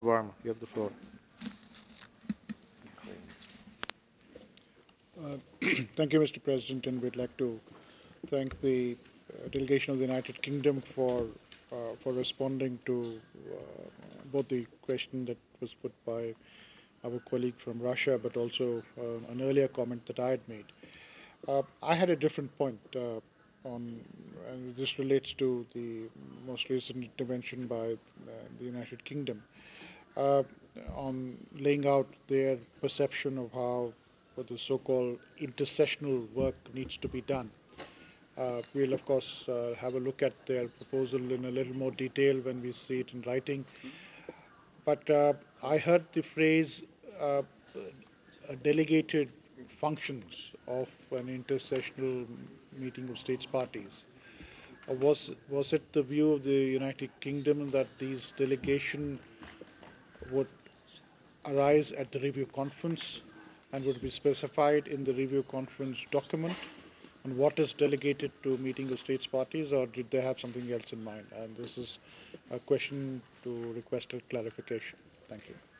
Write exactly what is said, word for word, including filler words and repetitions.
Varma, you have the floor. Uh, Thank you, Mister President, and we'd like to thank the uh, delegation of the United Kingdom for uh, for responding to uh, both the question that was put by our colleague from Russia, but also uh, an earlier comment that I had made. Uh, I had a different point uh, on, and this relates to the most recent intervention by uh, the United Kingdom uh, on laying out their perception of how what the so-called intercessional work needs to be done. Uh, we'll, of course, uh, have a look at their proposal in a little more detail when we see it in writing. But uh, I heard the phrase uh, uh, delegated functions of an intercessional meeting of states parties. Uh, was was it the view of the United Kingdom that these delegation would arise at the review conference and would be specified in the review conference document? And what is delegated to meeting of states parties, or did they have something else in mind? And this is a question to request a clarification. Thank you.